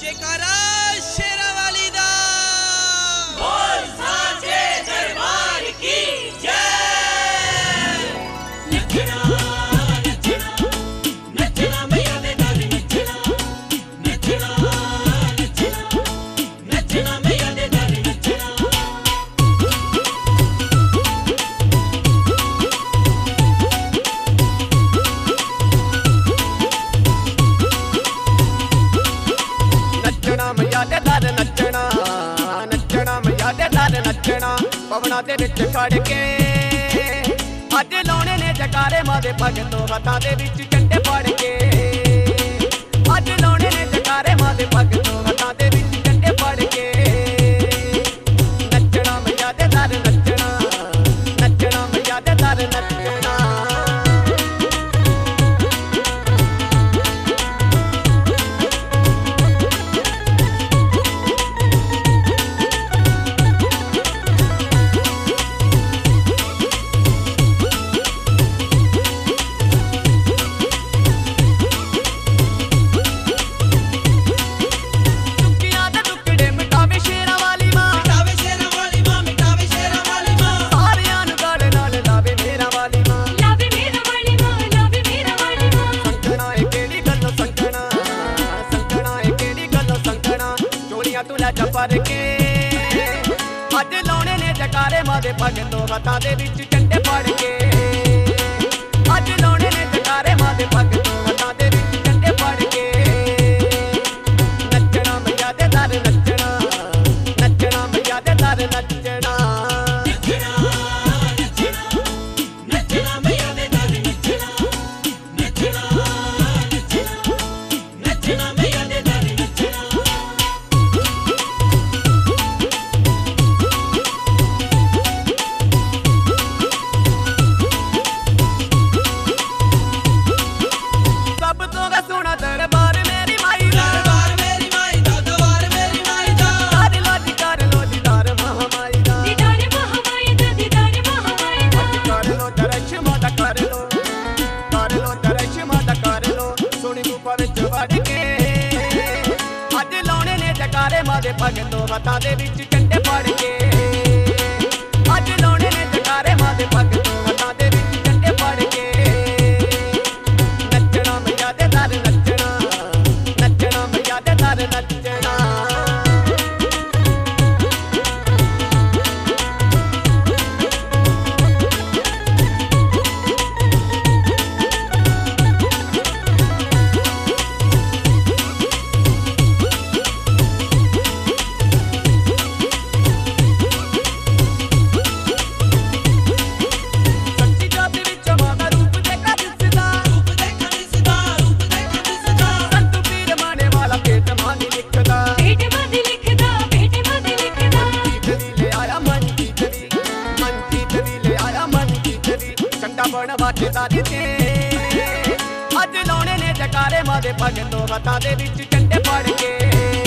जयकारा शेरा वाली दा बोल साचे दरबार की जय। नचना नचना नचना मैया दे दर नचना नचना नचना नचना मैया दे दर नचना। नचना मैया दे दर नचना नचना मैया दे दर नचना पवना दे विच खड़ के अज लाउणे ने जकारे मां दे भगतों हत्थां दे विच झंडे फड़ के अज लाउणे ने जकारे मां दे भगतों हत्थां दे विच झंडे फड़ के नचना मैया दे दर नचना नचना मैया दे दर नचना। फड़ के अज लाउणे ने जकारे मां दे भगतों हत्थां दे विच झंडे फड़ के अज लाउणे ने जकारे मां दे भगतों हत्थां दे विच झंडे फड़ के नचना मैया दे दर नचना नचना मैया दे दर नचना। भगतों हत्थां दे विच झंडे फड़ के अज लाउणे ने जकारे मां दे भगतों हत्थां दे विच झंडे फड़ के नचना मैया दे दर नचना नचना मैया दे दर नचना। अज लाउणे ने जकारे मां दे भगतों हत्थां दे विच झंडे फड़ के